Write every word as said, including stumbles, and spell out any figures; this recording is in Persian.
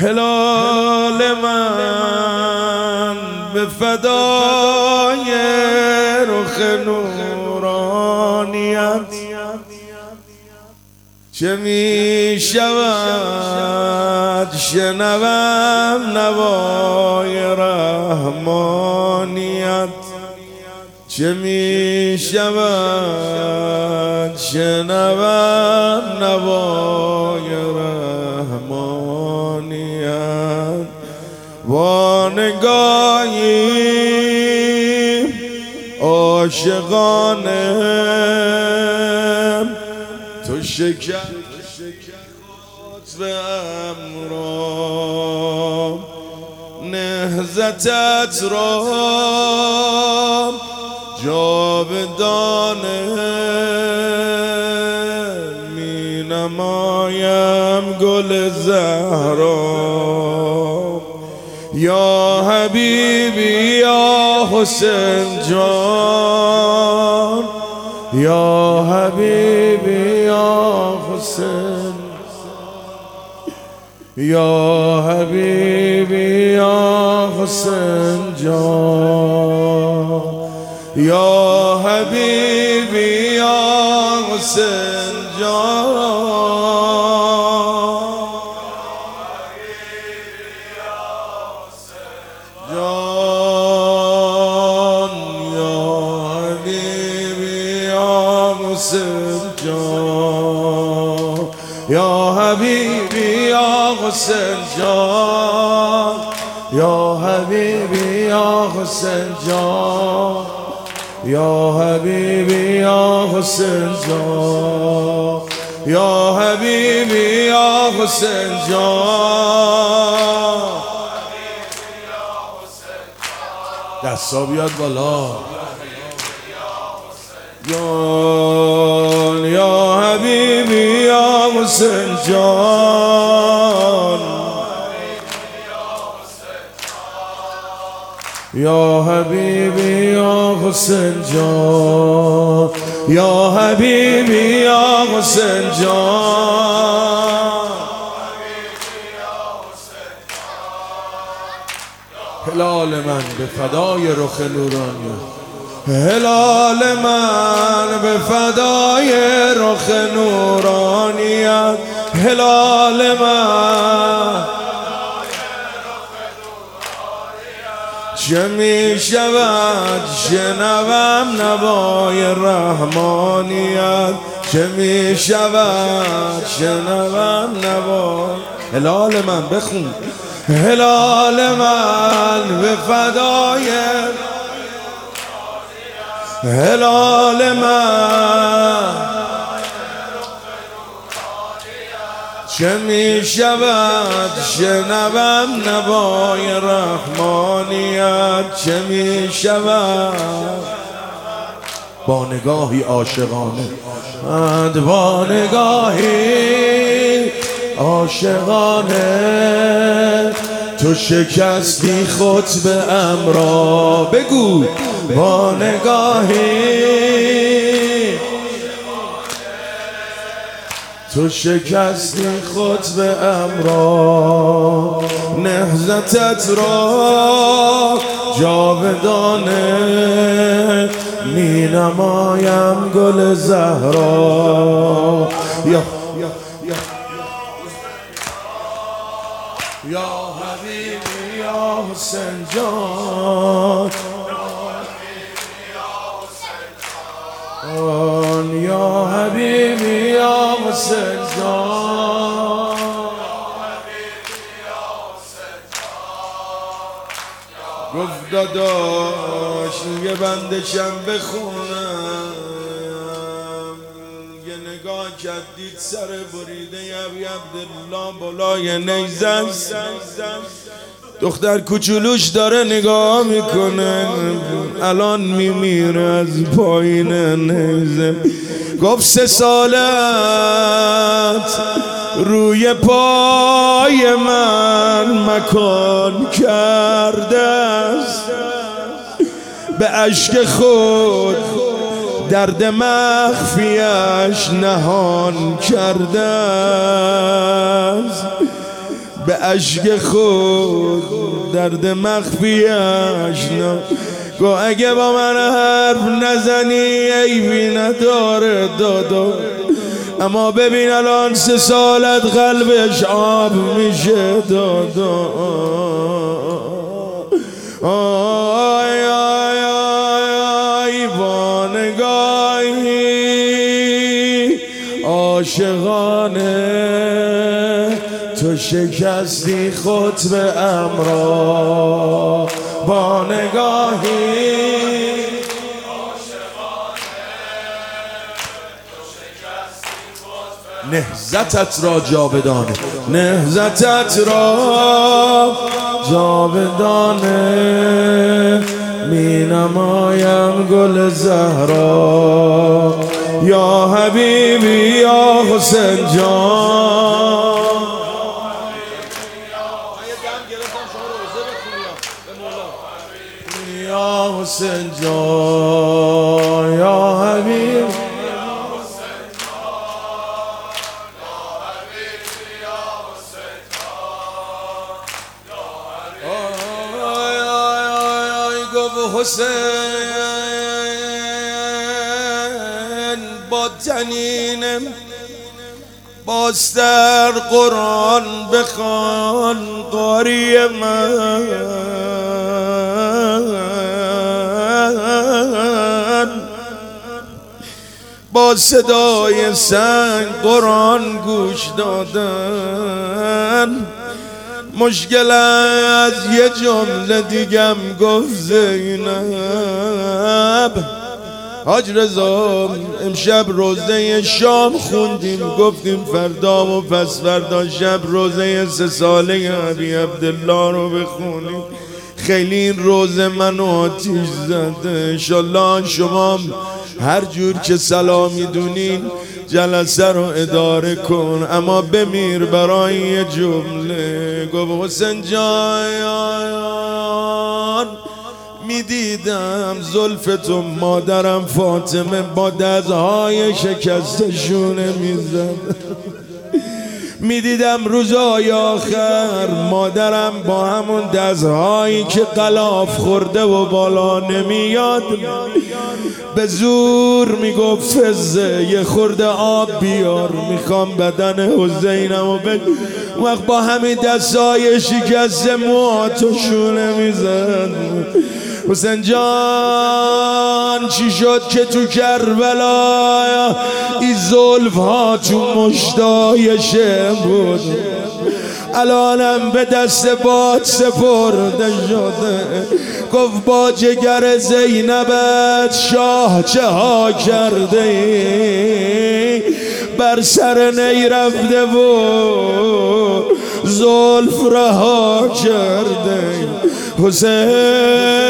هلال من به فدای رخ نورانیت چه می شود شنوم نوای رحمانیت چه می شود شنوم نوای رحمانیت با نگاهی عاشقانه تو شکر خطب امرام نهضتت را جاودانه می نمایم گل زهرا یا حبیبی یا حسین جان یا حبیبی یا حسین یا حبیبی یا حسین جان یا حبیبی یا حسین جان جان یا حبیبی یا حسین جان یا حبیبی یا حسین جان یا حبیبی یا حسین جان یا حبیبی یا حسین جان یا حبیبی یا حسین جان دستا بیاد بالا جان یا حبیبی یا حسین جان یا حبیبی یا حسین جان یا حبیبی یا حسین جان هلال من به فدای رخ نورانیت هلال من به فدای رخ نورانیت هلال من چه می شود شنوم نوای رحمانیت چه می شود شنوم نوای هلال من بخون هلال من به فدای هلال من چه می شود شنوم نوای رحمانیت چه می شود با نگاهی عاشقانه با نگاهی عاشقانه تو شکستی خطب امرا بگو با نگاهی تو شکستی خطب امرا نهضتت را جاودانه می نمایم گل زهرا یا یا حبیبی یا حسین جان یا حبیبی یا حسین جان گفت داداش یه بندشم بخونم یه نگاه کردید سر بریده ابی عبدالله بالای نیزه دختر کوچولوش داره نگاه میکنه الان میمیره از پایین نیزه گفت سه سالت روی پای من مکان کرده است به اشک خود درد مخفیش نهان کرده است به اشک خود درد مخفی اشنا. گو اگه با من حرف نزنی عیبی نداره دادا، اما ببین الان سه سالت قلبش آب میشه دادا. آی آی آی آی با نگاهی عاشقانه تو شکستی خطب امرا. با نگاهی نهضتت را جاودانه، نهضتت را جاودانه می نمایم گل زهرا. یا حبیبی یا حسین جان، یا حسین جان، یا حبیب حسین با جنینم باز در قرآن بخوان قاری من. با صدای سنگ قرآن گوش دادن. مشکل از یه جمله دیگم گفت زینب. حاج رضا امشب روزه شام خوندیم، گفتیم فردا و پس فردا شب روزه سه ساله ابی عبدالله رو بخونیم. خیلی این روزه منو آتیش زده. انشالله شما هر جور که سلامی دونین جلسه رو اداره کن، اما بمیر برای یه جمله. گفت حسین جان میدیدم زلفتو مادرم فاطمه با دستهای شکستشونه میزد. میدیدم روزای آخر مادرم با همون دستهایی که غلاف خورده و بالا نمیاد به زور میگفت فزه یه خورده آب بیار، میخوام بدن حسینم و بگ. وقت با همین دستای شکسته موهاتو شونه میزد. حسین جان چی شد که تو کربلا این زلف ها تو مشتایشه بود، الانم به دست باد سپرده شده. گفت با جگر زینبت شاه چه ها کرده ای، بر سر نی رفته و زلف رها کرده. حسین